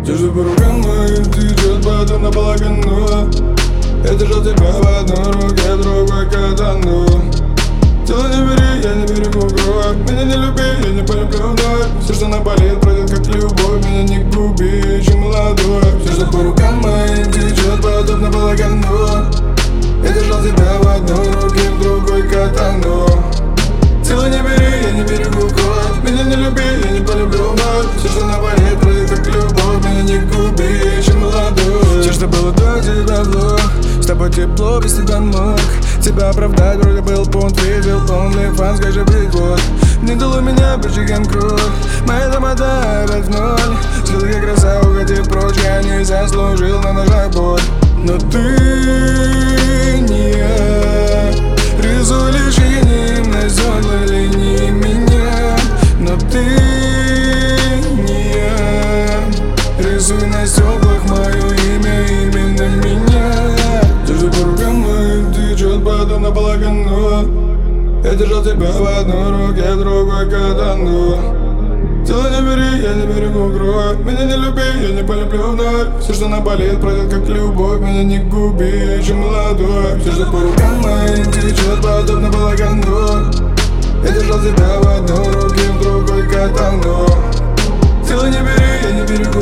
Держу по рукам моим, течет потом на половину. Я держал тебя в одной руке, другой катану. Тело не бери, я не берегу кровь. Меня не люби, я не полюблю вновь. Все, что наболит, пройдет как любовь. Меня не губи, еще молодой. Все, что по рукам моим, течет потом на половину. Я держал тебя в одной руке, в другой катану. Тело не бери, я не берегу кровь. Меня не люби, я не полюблю вновь. Все, что наболит, пройдет как любовь. Меня не губи, еще молодой. Все, что было до тебя вновь. С тобой тепло, без тебя мог тебя оправдать, вроде был пункт, видел OnlyFans, как же приход. Не дало меня больше, чем кровь. Моя домота опять в ноль. Слезы как роса, уходи прочь. Я не заслужил на ножах боль. Но ты не я. Рисуй лишь именем на зоне линии меня. Но ты не я. Рисуй на стеклах мое имя, именно меня. Держу по рукам моим, течет потом на половину. Я держал тебя в одной руке, в другой катану. Тело не бери, я не берегу кровь. Меня не люби, я не полюблю вновь. Все, что наболит, пройдет как любовь. Меня не губи, я еще молодой. Все, что по рукам моим, течет потом на половину. Я держал тебя в одной руке, в другой катану. Тело не бери, я не берегу